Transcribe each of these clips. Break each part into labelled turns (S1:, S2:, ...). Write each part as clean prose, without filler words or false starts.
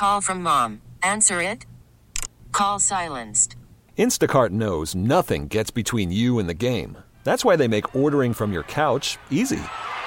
S1: Call from mom. Answer it. Call silenced.
S2: Instacart knows nothing gets between you and the game. That's why they make ordering from your couch easy.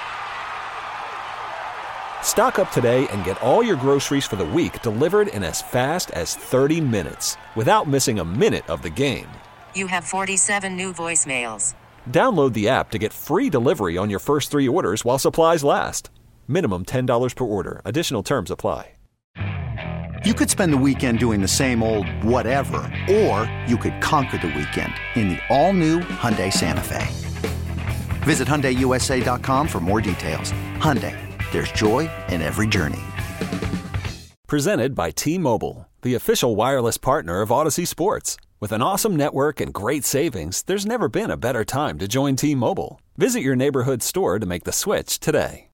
S2: Stock up today and get all your groceries for the week delivered in as fast as 30 minutes without missing a minute of the game.
S1: You have 47 new voicemails.
S2: Download the app to get free delivery on your first 3 orders while supplies last. Minimum $10 per order. Additional terms apply.
S3: You could spend the weekend doing the same old whatever, or you could conquer the weekend in the all-new Hyundai Santa Fe. Visit HyundaiUSA.com for more details. Hyundai, there's joy in every journey.
S2: Presented by T-Mobile, the official wireless partner of Odyssey Sports. With an awesome network and great savings, there's never been a better time to join T-Mobile. Visit your neighborhood store to make the switch today.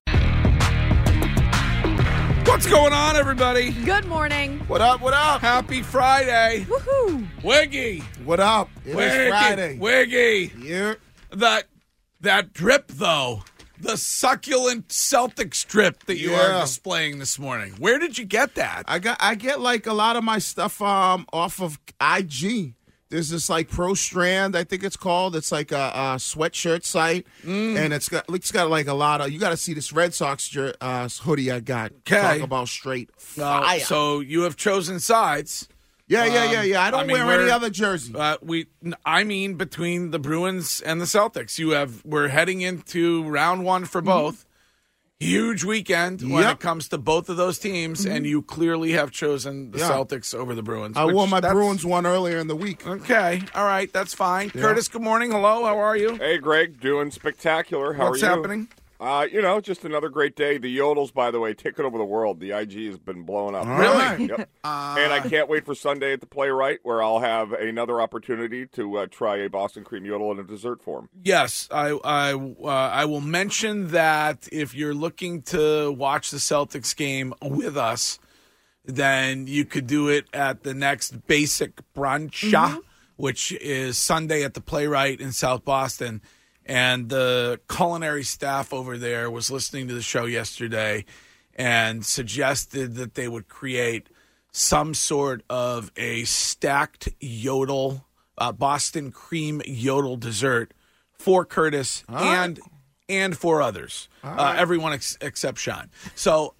S4: What's going on, everybody?
S5: Good morning.
S6: What up, what up?
S4: Happy Friday.
S5: Woohoo.
S4: Wiggy.
S6: What up? It is Friday.
S4: Wiggy.
S6: Yeah.
S4: That drip, though. The succulent Celtics drip that you are displaying this morning. Where did you get that?
S6: I get like a lot of my stuff off of IG. There's this like Pro Strand, I think it's called. It's like a sweatshirt site, and it's got like a lot of. You got to see this Red Sox hoodie I got.
S4: Okay.
S6: Talk about straight fire.
S4: So you have chosen sides.
S6: Yeah. I don't wear any other jersey.
S4: I mean, between the Bruins and the Celtics, we're heading into round one for both. Huge weekend when it comes to both of those teams, and you clearly have chosen the Celtics over the Bruins.
S6: I wore my Bruins one earlier in the week.
S4: Okay, all right, that's fine. Yeah. Curtis, good morning. Hello, how are you?
S7: Hey, Greg, doing spectacular. How are you?
S4: What's happening?
S7: Just another great day. The Yodels, by the way, taking over the world. The IG has been blowing up.
S4: Really?
S7: Yep. And I can't wait for Sunday at the Playwright, where I'll have another opportunity to try a Boston cream yodel in a dessert form.
S4: Yes, I will mention that if you're looking to watch the Celtics game with us, then you could do it at the next Basic Brunch, which is Sunday at the Playwright in South Boston. And the culinary staff over there was listening to the show yesterday and suggested that they would create some sort of a stacked yodel, Boston cream yodel dessert for Curtis and for others, everyone except Sean. So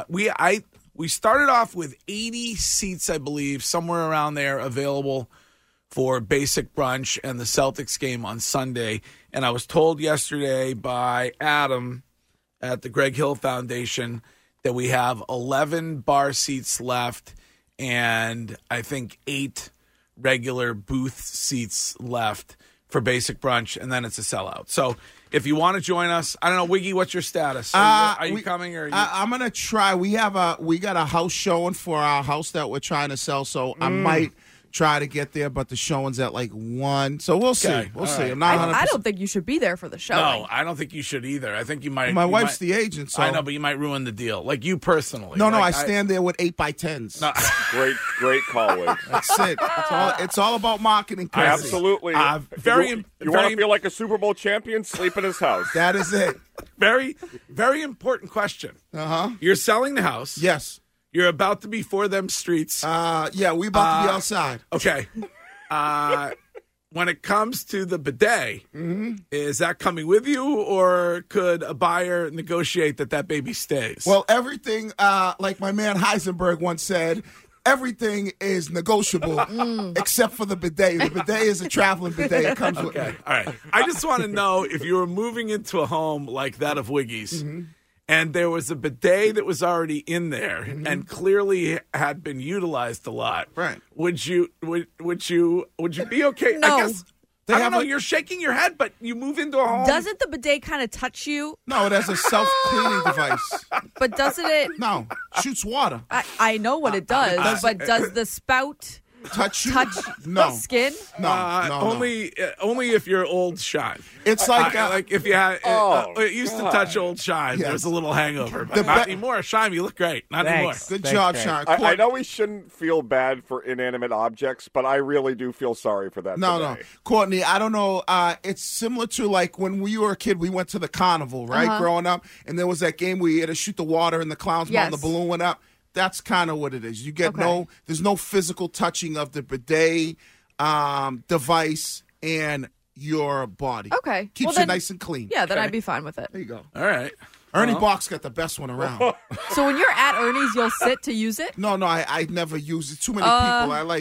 S4: we started off with 80 seats, I believe, somewhere around there available for Basic Brunch and the Celtics game on Sunday. And I was told yesterday by Adam at the Greg Hill Foundation that we have 11 bar seats left and I think 8 regular booth seats left for Basic Brunch, and then it's a sellout. So if you want to join us, I don't know, Wiggy, what's your status? Are you coming? Or
S6: I'm going to try. We got a house showing for our house that we're trying to sell, so I might try to get there, but the showing's at like 1. So we'll see. We'll see.
S5: Right.
S6: I'm not 100%.
S5: I don't think you should be there for the show.
S4: No, I don't think you should either. I think you might.
S6: My wife's the agent, so
S4: I know, but you might ruin the deal. Like you personally.
S6: No, I stand there with 8x10s.
S4: No.
S7: Great call, Wade.
S6: That's it. It's all about marketing.
S7: Absolutely.
S4: You
S7: want to feel like a Super Bowl champion? Sleep in his house.
S6: That is it.
S4: Very, very important question. You're selling the house.
S6: Yes.
S4: You're about to be for them streets.
S6: Yeah, we about to be outside.
S4: Okay. When it comes to the bidet, is that coming with you, or could a buyer negotiate that baby stays?
S6: Well, everything, like my man Heisenberg once said, everything is negotiable except for the bidet. The bidet is a traveling bidet. It comes with me.
S4: All right. I just want to know if you were moving into a home like that of Wiggy's, and there was a bidet that was already in there and clearly had been utilized a lot.
S6: Right.
S4: Would you be okay?
S5: No.
S4: I guess I don't know. You're shaking your head, but you move into a home.
S5: Doesn't the bidet kind of touch you?
S6: No, it has a self-cleaning device.
S5: But doesn't it?
S6: No, shoots water.
S5: I know what it does, but does the spout
S6: touch you?
S5: the skin?
S6: No.
S4: Only if you're old Sean.
S6: It's like
S4: if you had it used to touch old Sean.
S6: Yes.
S4: There's a little hangover, but not anymore. Sean, you look great. Not anymore.
S6: Good job, Sean.
S7: I know we shouldn't feel bad for inanimate objects, but I really do feel sorry for that.
S6: No. Courtney, I don't know. It's similar to like when we were a kid, we went to the carnival, right? Growing up, and there was that game where you had to shoot the water in the clown's mouth and the balloon went up. that's kind of what it is. You get there's no physical touching of the bidet device and your body.
S5: Okay.
S6: Keeps you nice and clean.
S5: Yeah, then I'd be fine with it.
S6: There you go.
S4: All right.
S6: Ernie Bach's got the best one around.
S5: So when you're at Ernie's, you'll sit to use it?
S6: No, I never use it. Too many people.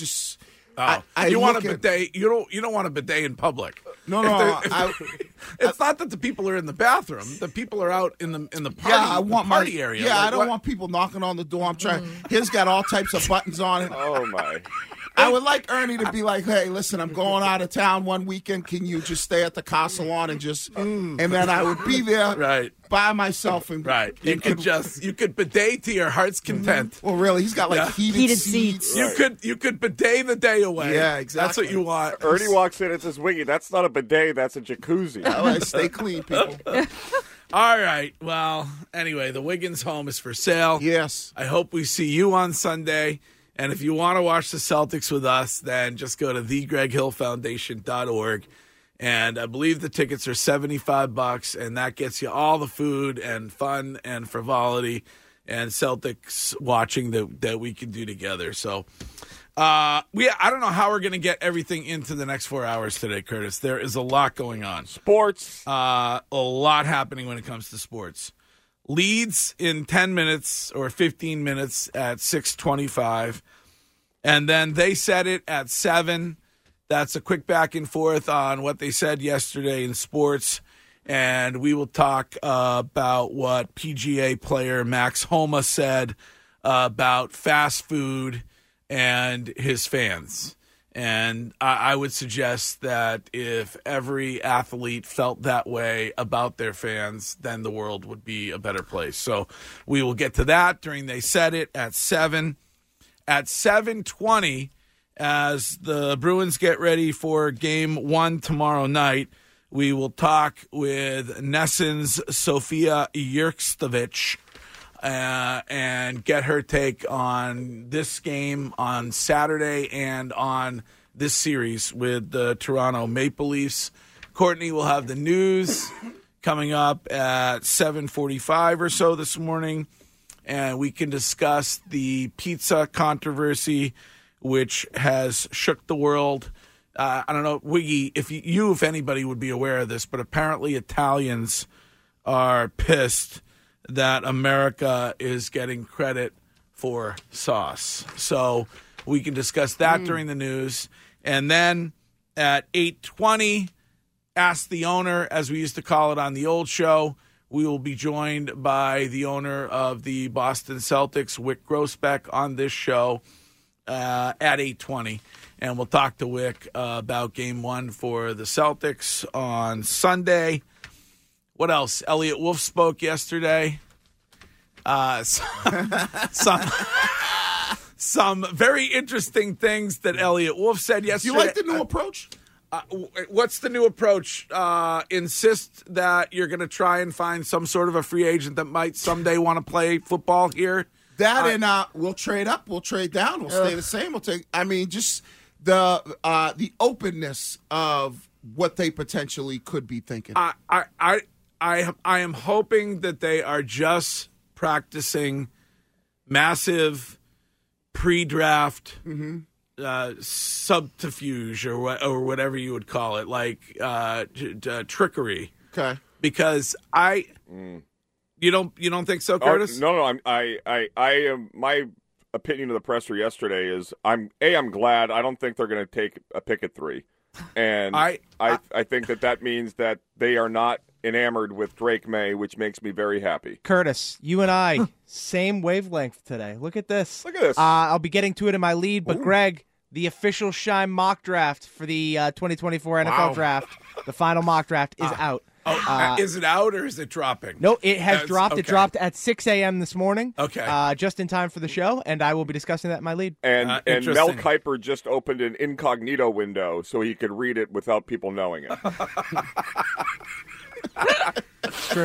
S4: You want a bidet? You don't want a bidet in public.
S6: No.
S4: It's not that the people are in the bathroom. The people are out in the party area.
S6: Yeah, I don't want people knocking on the door. I'm trying. His got all types of buttons on it.
S7: Oh my!
S6: I would like Ernie to be like, "Hey, listen, I'm going out of town one weekend. Can you just stay at the car salon and just?" And then I would be there by myself and
S4: You could bidet to your heart's content.
S6: Well, really, he's got like heated seats.
S4: You could bidet the day away.
S6: Yeah, exactly.
S4: That's what you want.
S7: Ernie walks in and says, "Wiggy, that's not a bidet. That's a jacuzzi."
S6: All right, stay clean, people.
S4: All right. Well, anyway, the Wiggins home is for sale.
S6: Yes.
S4: I hope we see you on Sunday. And if you want to watch the Celtics with us, then just go to thegreghillfoundation.org. And I believe the tickets are $75, and that gets you all the food and fun and frivolity and Celtics watching that we can do together. So I don't know how we're going to get everything into the next 4 hours today, Curtis. There is a lot going on.
S7: Sports.
S4: A lot happening when it comes to sports. Leads in 10 minutes or 15 minutes at 6:25. And then they said it at 7. That's a quick back and forth on what they said yesterday in sports. And we will talk about what PGA player Max Homa said about fast food and his fans. And I would suggest that if every athlete felt that way about their fans, then the world would be a better place. So we will get to that during They Said It at 7. At 7:20, as the Bruins get ready for Game 1 tomorrow night, we will talk with Nesson's Sophia Yerkstovich and get her take on this game on Saturday and on this series with the Toronto Maple Leafs. Courtney will have the news coming up at 7:45 or so this morning, and we can discuss the pizza controversy, which has shook the world. I don't know, Wiggy, if anybody would be aware of this, but apparently Italians are pissed that America is getting credit for sauce. So we can discuss that during the news. And then at 8:20, Ask the Owner, as we used to call it on the old show, we will be joined by the owner of the Boston Celtics, Wick Grossbeck, on this show at 8:20. And we'll talk to Wick about Game 1 for the Celtics on Sunday. What else? Elliot Wolf spoke yesterday. Some very interesting things that Elliot Wolf said yesterday.
S6: You like the new approach?
S4: What's the new approach? Insist that you're going to try and find some sort of a free agent that might someday want to play football here.
S6: And we'll trade up, we'll trade down, we'll stay the same. Just the openness of what they potentially could be thinking.
S4: I am hoping that they are just practicing massive pre-draft subterfuge or whatever you would call it, like trickery.
S6: Okay, because
S4: you don't think so, Curtis?
S7: No. I am. My opinion of the presser yesterday is I'm glad. I don't think they're going to take a pick at 3, and I think that means that they are not enamored with Drake May, which makes me very happy.
S8: Curtis, you and I, same wavelength today. Look at this.
S7: Look at this.
S8: I'll be getting to it in my lead, but Greg, the official Shime mock draft for the 2024 NFL draft, the final mock draft is out.
S4: Is it out or is it dropping?
S8: No, it has dropped. Okay. It dropped at 6 a.m. this morning.
S4: Okay.
S8: Just in time for the show, and I will be discussing that in my lead.
S7: And Mel Kiper just opened an incognito window so he could read it without people knowing it.
S8: True.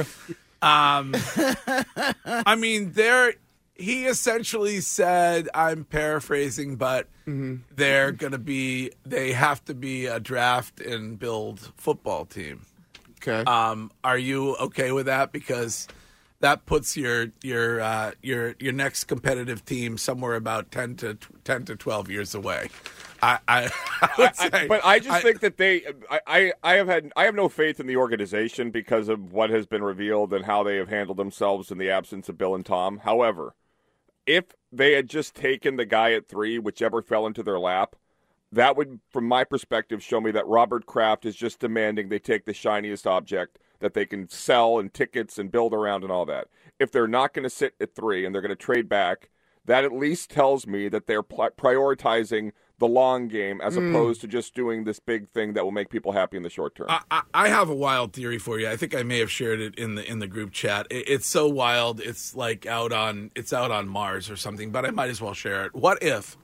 S4: He essentially said, I'm paraphrasing, but they have to be a draft and build football team.
S6: Okay.
S4: Are you okay with that? Because that puts your next competitive team somewhere about 10 to 12 years away. I
S7: think that I have no faith in the organization because of what has been revealed and how they have handled themselves in the absence of Bill and Tom. However, if they had just taken the guy at 3, whichever fell into their lap, that would, from my perspective, show me that Robert Kraft is just demanding they take the shiniest object that they can sell and tickets and build around and all that. If they're not going to sit at 3 and they're going to trade back, that at least tells me that they're prioritizing the long game as opposed to just doing this big thing that will make people happy in the short term.
S4: I have a wild theory for you. I think I may have shared it in the group chat. It's so wild, it's like out on Mars or something, but I might as well share it. What if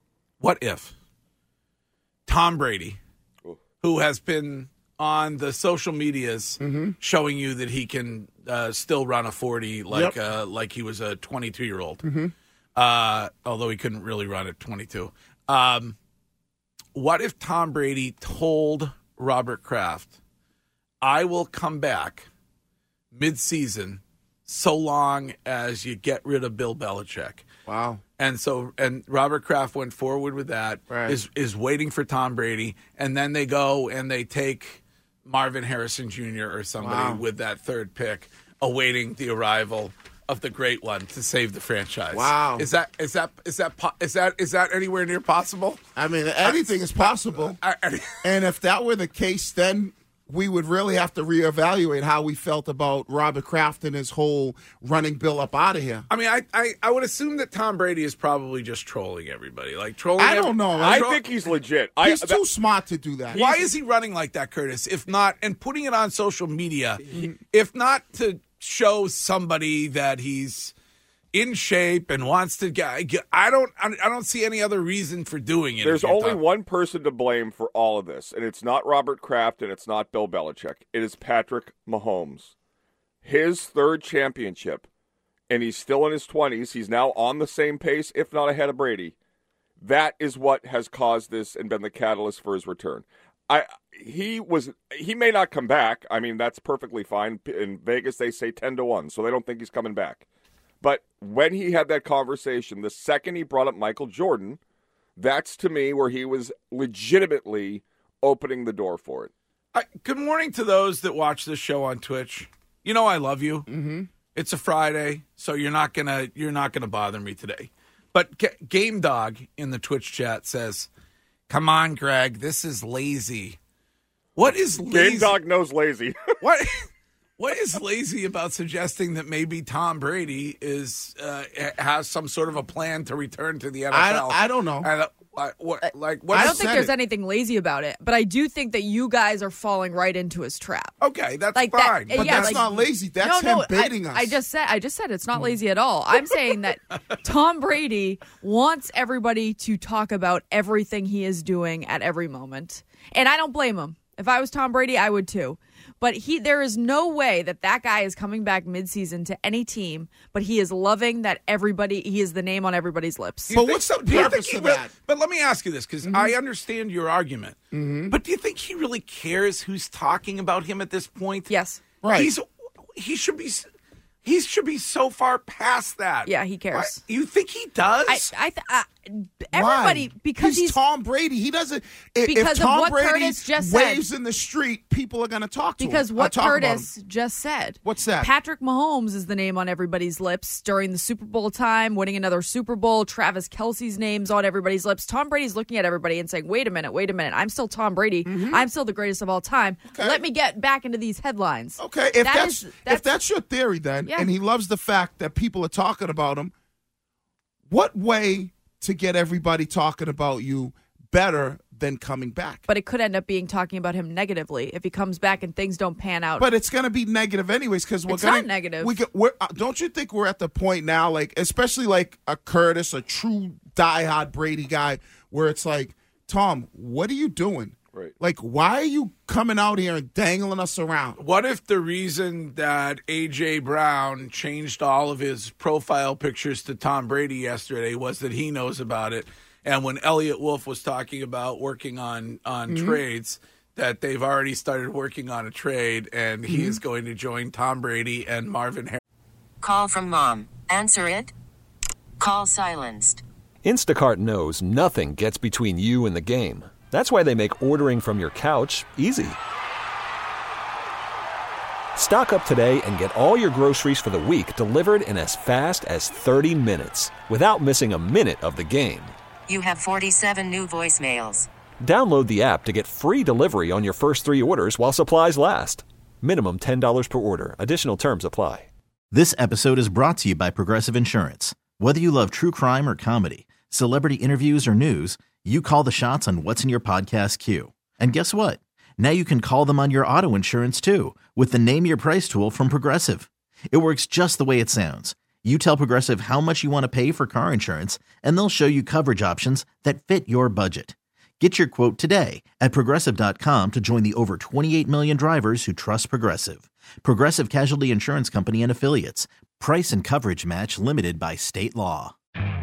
S4: Tom Brady, who has been on the social medias showing you that he can still run a 40 like he was a 22-year-old, although he couldn't really run at 22. What if Tom Brady told Robert Kraft, I will come back mid-season so long as you get rid of Bill Belichick?
S6: Wow.
S4: And Robert Kraft went forward with that, is waiting for Tom Brady, and then they go and they take Marvin Harrison Jr. or somebody with that third pick, awaiting the arrival of the great one to save the franchise.
S6: Wow.
S4: Is that anywhere near possible?
S6: I mean, anything is possible. And if that were the case, then we would really have to reevaluate how we felt about Robert Kraft and his whole running Bill up out of here.
S4: I mean, I would assume that Tom Brady is probably just trolling everybody.
S6: I don't know.
S7: I think he's legit.
S6: He's too smart to do that.
S4: Why is he running like that, Curtis? If not, and putting it on social media, if not to show somebody that he's in shape and wants to get, I don't see any other reason for doing it.
S7: There's only one person to blame for all of this, and it's not Robert Kraft and it's not Bill Belichick. It is Patrick Mahomes. His 3rd championship, and he's still in his 20s. He's now on the same pace, if not ahead of Brady. That is what has caused this and been the catalyst for his return. He may not come back. I mean, that's perfectly fine. In Vegas, they say 10-1, so they don't think he's coming back. But when he had that conversation, the second he brought up Michael Jordan, that's to me where he was legitimately opening the door for it.
S4: Good morning to those that watch this show on Twitch. You know I love you. Mm-hmm. It's a Friday, so you're not gonna bother me today. But Game Dog in the Twitch chat says, "Come on, Greg, this is lazy." What is lazy?
S7: Game Dog knows lazy.
S4: What is lazy about suggesting that maybe Tom Brady has some sort of a plan to return to the NFL?
S6: I don't know.
S5: I don't think there's anything lazy about it, but I do think that you guys are falling right into his trap.
S4: Okay, that's fine.
S6: But that's not lazy. That's him baiting us.
S5: I just said it's not lazy at all. I'm saying that Tom Brady wants everybody to talk about everything he is doing at every moment. And I don't blame him. If I was Tom Brady, I would too. But there is no way that guy is coming back midseason to any team, but he is loving that he is the name on everybody's lips.
S6: But what's the purpose of that?
S4: But let me ask you this, because I understand your argument. Mm-hmm. But do you think he really cares who's talking about him at this point?
S5: Yes.
S6: Right.
S4: He should be so far past that.
S5: Yeah, he cares.
S4: Right? You think he does?
S5: Everybody,
S6: Why?
S5: because he's
S6: Tom Brady. He doesn't.
S5: Because
S6: if Tom
S5: of what
S6: Brady
S5: Curtis just
S6: waves
S5: said.
S6: in the street, people are going to talk to him.
S5: Because what Curtis just said.
S6: What's that?
S5: Patrick Mahomes is the name on everybody's lips during the Super Bowl time, winning another Super Bowl. Travis Kelce's name's on everybody's lips. Tom Brady's looking at everybody and saying, wait a minute. I'm still Tom Brady. Mm-hmm. I'm still the greatest of all time. Okay. Let me get back into these headlines.
S6: Okay, if that's your theory then, and he loves the fact that people are talking about him, what way to get everybody talking about you better than coming back?
S5: But it could end up being talking about him negatively if he comes back and things don't pan out.
S6: But it's going to be negative anyways because
S5: it's not negative.
S6: Don't you think we're at the point now, like especially like a Curtis, a true diehard Brady guy, where it's like, Tom, what are you doing?
S7: Right.
S6: Like, why are you coming out here and dangling us around?
S4: What if the reason that A.J. Brown changed all of his profile pictures to Tom Brady yesterday was that he knows about it? And when Elliot Wolf was talking about working on trades, that they've already started working on a trade, and he is going to join Tom Brady and Marvin Harrison.
S1: Call from mom. Answer it. Call silenced.
S2: Instacart knows nothing gets between you and the game. That's why they make ordering from your couch easy. Stock up today and get all your groceries for the week delivered in as fast as 30 minutes without missing a minute of the game.
S1: You have 47 new voicemails.
S2: Download the app to get free delivery on your first 3 orders while supplies last. Minimum $10 per order. Additional terms apply.
S9: This episode is brought to you by Progressive Insurance. Whether you love true crime or comedy, celebrity interviews or news, you call the shots on what's in your podcast queue. And guess what? Now you can call them on your auto insurance too with the Name Your Price tool from Progressive. It works just the way it sounds. You tell Progressive how much you want to pay for car insurance, and they'll show you coverage options that fit your budget. Get your quote today at Progressive.com to join the over 28 million drivers who trust Progressive. Progressive Casualty Insurance Company and Affiliates. Price and coverage match limited by state law.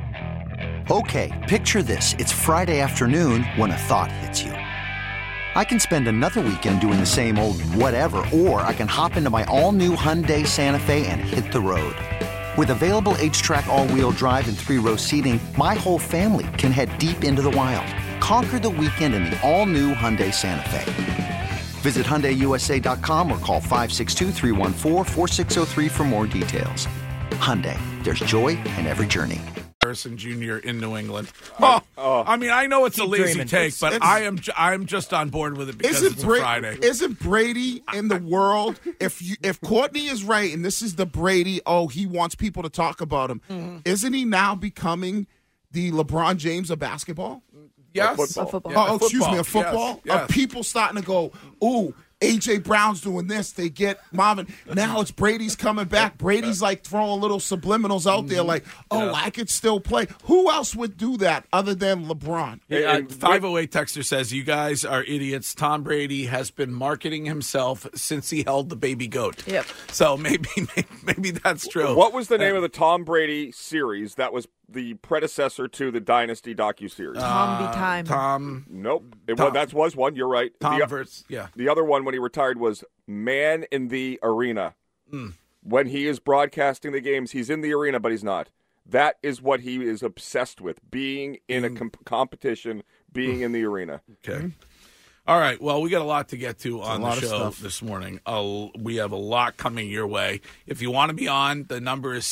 S3: Okay, picture this. It's Friday afternoon when a thought hits you. I can spend another weekend doing the same old whatever, or I can hop into my all-new Hyundai Santa Fe and hit the road. With available H-Track all-wheel drive and 3-row seating, my whole family can head deep into the wild. Conquer the weekend in the all-new Hyundai Santa Fe. Visit HyundaiUSA.com or call 562-314-4603 for more details. Hyundai, there's joy in every journey.
S4: Harrison Jr. in New England. I mean, I know it's a lazy take, but I'm just on board with it because it's a Friday.
S6: Isn't Brady in the world? If Courtney is right, and this is the Brady, he wants people to talk about him. Isn't he now becoming the LeBron James of basketball?
S4: Yes.
S5: Football.
S6: Yeah, excuse me, a football?
S4: Yes.
S6: Of people starting to go, ooh, A.J. Brown's doing this. They get Marvin. Now it's Brady's coming back. Brady's like throwing little subliminals out there like, I could still play. Who else would do that other than LeBron?
S4: 508 Texter says, you guys are idiots. Tom Brady has been marketing himself since he held the baby goat.
S5: Yep.
S4: So maybe that's true.
S7: What was the name of the Tom Brady series that was the predecessor to the Dynasty docuseries?
S5: Tom be time.
S4: Tom.
S7: Nope.
S4: Tom.
S7: That was one. You're right.
S4: Tom
S7: The other one when he retired was Man in the Arena. When he is broadcasting the games, he's in the arena, but he's not. That is what he is obsessed with, being in a competition, being in the arena.
S4: Okay. All right. Well, we got a lot to get to on the show this morning. We have a lot coming your way. If you want to be on, the number is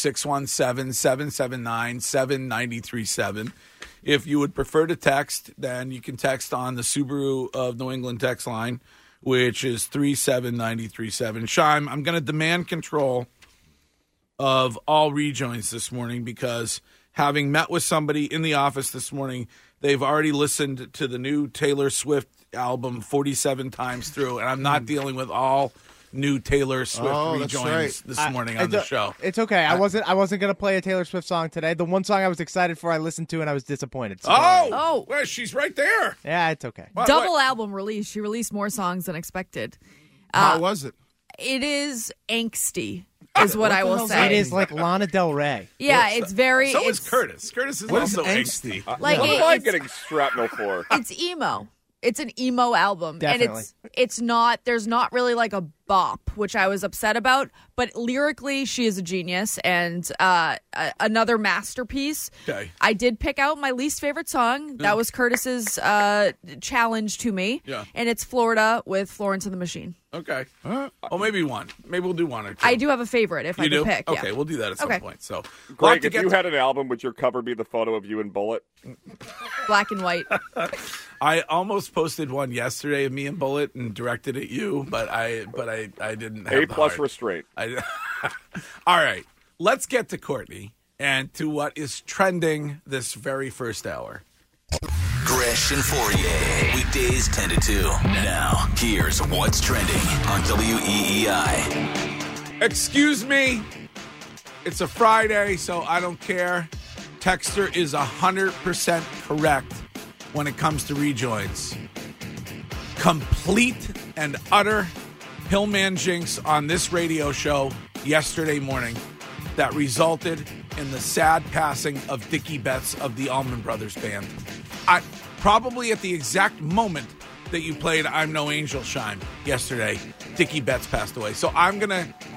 S4: 617-779-7937. If you would prefer to text, then you can text on the Subaru of New England text line, which is 37937. Shime, I'm going to demand control of all rejoins this morning because having met with somebody in the office this morning, they've already listened to the new Taylor Swift album 47 times through, and I'm not dealing with all new Taylor Swift rejoins this morning on the show.
S8: It's okay. I wasn't going to play a Taylor Swift song today. The one song I was excited for, I listened to, and I was disappointed. So
S4: well, she's right there.
S8: Yeah, it's okay.
S5: Double album release. She released more songs than expected.
S6: How was it?
S5: It is angsty, is what I will say.
S8: It is like Lana Del Rey.
S5: Yeah, it's very.
S4: So is Curtis. Curtis is also angsty.
S5: Like
S7: what am I getting shrapnel for?
S5: It's emo. It's an emo album.
S8: Definitely.
S5: And it's not, there's not really like a bop, which I was upset about, but lyrically she is a genius and another masterpiece.
S4: Okay.
S5: I did pick out my least favorite song. That was Curtis's challenge to me.
S4: Yeah.
S5: And it's Florida with Florence and the Machine.
S4: Okay. Well, maybe one. Maybe we'll do one or two.
S5: I do have a favorite if I could pick.
S4: Okay,
S5: yeah.
S4: we'll do that at some point. So,
S7: Greg, if you had an album, would your cover be the photo of you and Bullet?
S5: Black and white.
S4: I almost posted one yesterday of me and Bullet and directed at you, but I didn't have
S7: A+ restraint.
S4: All right. Let's get to Courtney and to what is trending this very first hour.
S10: Gresh and Fourier, weekdays 10 to 2. Now, here's what's trending on WEEI.
S4: Excuse me. It's a Friday, so I don't care. Texter is 100% correct when it comes to rejoins. Complete and utter Hillman jinx on this radio show yesterday morning that resulted in the sad passing of Dickie Betts of the Allman Brothers Band. Probably at the exact moment that you played I'm No Angel Shine yesterday, Dickie Betts passed away. So I'm going to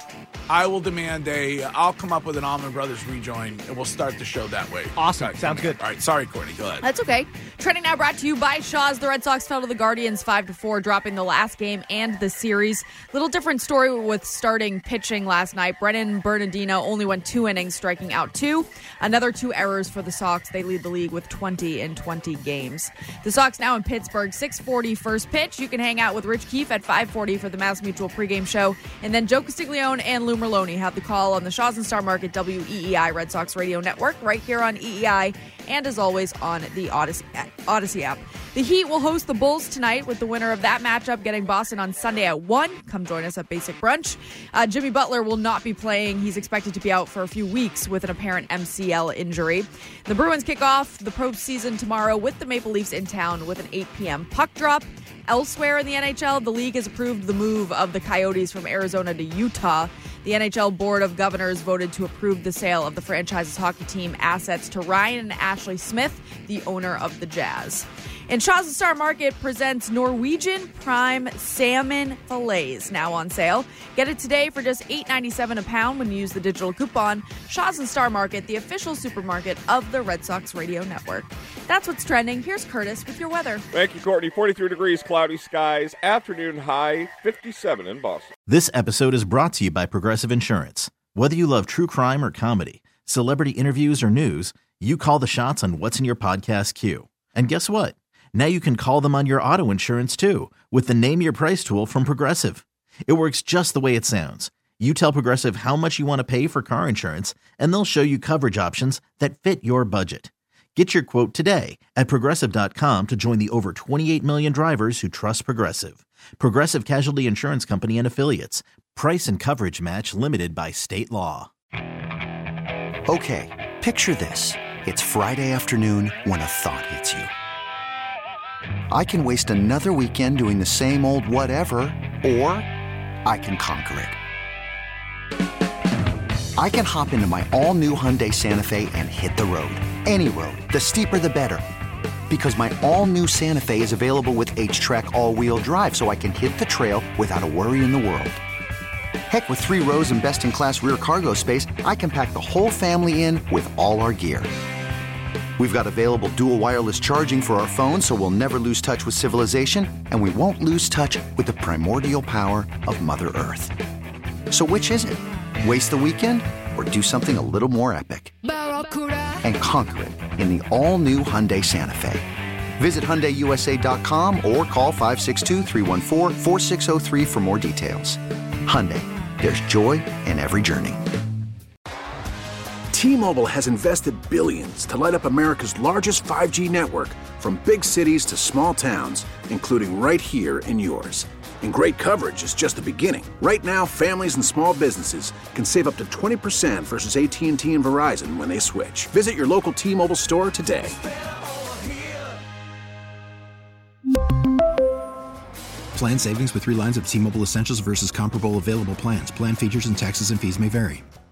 S4: I will demand I'll come up with an Allman Brothers rejoin, and we'll start the show that way.
S8: Awesome. Sounds good.
S4: All right. Sorry, Courtney. Go ahead.
S5: That's okay. Trending now brought to you by Shaw's. The Red Sox fell to the Guardians 5-4, dropping the last game and the series. Little different story with starting pitching last night. Brennan Bernardino only went 2 innings, striking out 2. Another 2 errors for the Sox. They lead the league with 20 in 20 games. The Sox now in Pittsburgh, 6:40 first pitch. You can hang out with Rich Keefe at 5:40 for the Mass Mutual pregame show. And then Joe Castiglione and Lou Merloni have the call on the Shaw's and Star Market WEEI Red Sox Radio Network right here on EEI and as always on the Odyssey app. The Heat will host the Bulls tonight with the winner of that matchup getting Boston on Sunday at 1. Come join us at Basic Brunch. Jimmy Butler will not be playing. He's expected to be out for a few weeks with an apparent MCL injury. The Bruins kick off the postseason tomorrow with the Maple Leafs in town with an 8 p.m. puck drop. Elsewhere in the NHL, the league has approved the move of the Coyotes from Arizona to Utah. The NHL Board of Governors voted to approve the sale of the franchise's hockey team assets to Ryan and Ashley Smith, the owner of the Jazz. And Shaw's and Star Market presents Norwegian Prime Salmon Fillets, now on sale. Get it today for just $8.97 a pound when you use the digital coupon. Shaw's and Star Market, the official supermarket of the Red Sox Radio Network. That's what's trending. Here's Curtis with your weather.
S7: Thank you, Courtney. 43 degrees, cloudy skies, afternoon high, 57 in Boston.
S9: This episode is brought to you by Progressive Insurance. Whether you love true crime or comedy, celebrity interviews or news, you call the shots on what's in your podcast queue. And guess what? Now you can call them on your auto insurance too with the Name Your Price tool from Progressive. It works just the way it sounds. You tell Progressive how much you want to pay for car insurance, and they'll show you coverage options that fit your budget. Get your quote today at Progressive.com to join the over 28 million drivers who trust Progressive. Progressive Casualty Insurance Company and Affiliates. Price and coverage match limited by state law.
S3: Okay, picture this. It's Friday afternoon when a thought hits you. I can waste another weekend doing the same old whatever, or I can conquer it. I can hop into my all-new Hyundai Santa Fe and hit the road. Any road. The steeper, the better. Because my all-new Santa Fe is available with H-Track all-wheel drive, so I can hit the trail without a worry in the world. Heck, with 3 rows and best-in-class rear cargo space, I can pack the whole family in with all our gear. We've got available dual wireless charging for our phones, so we'll never lose touch with civilization, and we won't lose touch with the primordial power of Mother Earth. So which is it? Waste the weekend or do something a little more epic? And conquer it in the all-new Hyundai Santa Fe. Visit HyundaiUSA.com or call 562-314-4603 for more details. Hyundai, there's joy in every journey.
S11: T-Mobile has invested billions to light up America's largest 5G network, from big cities to small towns, including right here in yours. And great coverage is just the beginning. Right now, families and small businesses can save up to 20% versus AT&T and Verizon when they switch. Visit your local T-Mobile store today.
S12: Plan savings with 3 lines of T-Mobile Essentials versus comparable available plans. Plan features and taxes and fees may vary.